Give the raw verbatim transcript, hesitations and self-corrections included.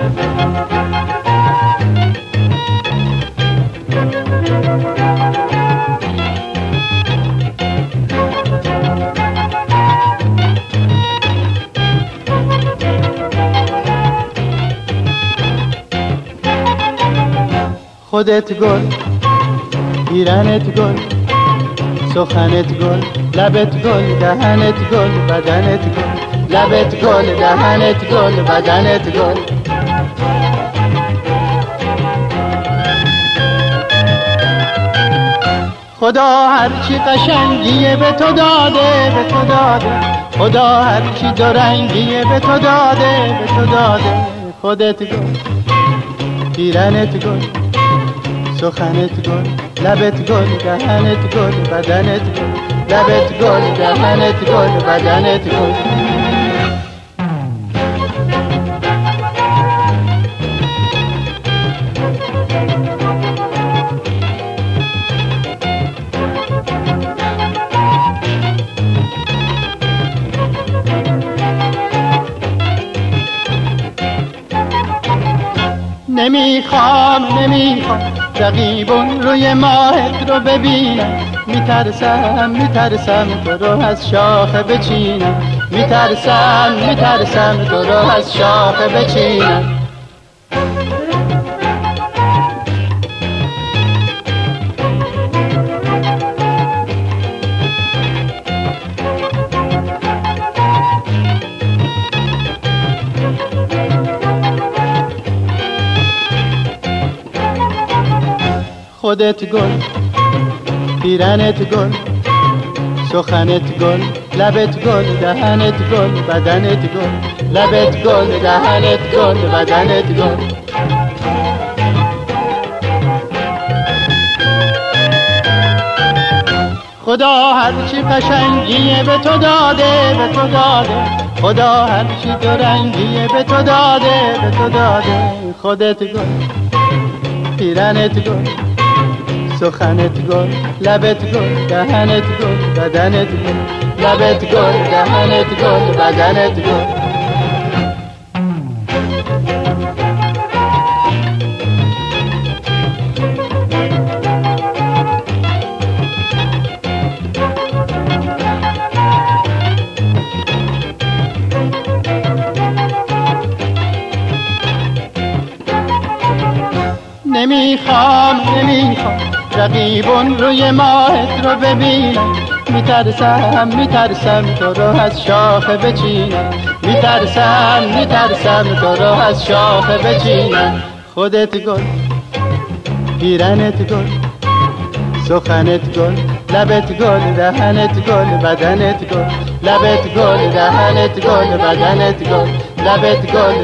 خودت گل، پیرنت گل، سخنت گل، لبت گل، دهنت گل، بدنت گل، لبت گل، دهنت گل، بدنت گل. خدا هرچی قشنگیه به تو داده، به تو داده. خدا هرچی دو رنگیه به تو داده، به تو داده. خودت گل، پیرنت گل، سخنت گل، لبت گل، دهنت گل، بدنت گل، لبت گل، دهنت گل، بدنت گل. نمیخوام نمیخوام رقیبون روی ماهت رو ببینم، میترسم میترسم تو رو از شاخه بچینم، میترسم میترسم تو رو از شاخه بچینم. خودت گل، پیرنت گل، سخنت گل، لبت گل، دهنت گل، بدنت گل، لبت گل، دهنت گل، بدنت گل. خدا هرچی قشنگیه به تو داده، به تو داده. خدا هرچی دو رنگیه به تو داده، به تو داده. خودت گل، پیرنت گل، سخنت گل، لبت گل، دهنت گل، بدنت گل، لبت گل، دهنت گل، بدنت گل. نمیخوام نمیخوام رقیبون روی ماهت رو ببینم، میترسم میترسم تو رو از شاخه بچینم، میترسم میترسم تو رو از شاخه بچینم. خودت گل، پیرنت گل، سخنت گل، لبت گل، دهنت گل، بدنت گل، لبت گل، دهنت گل، بدنت گل، لبت گل.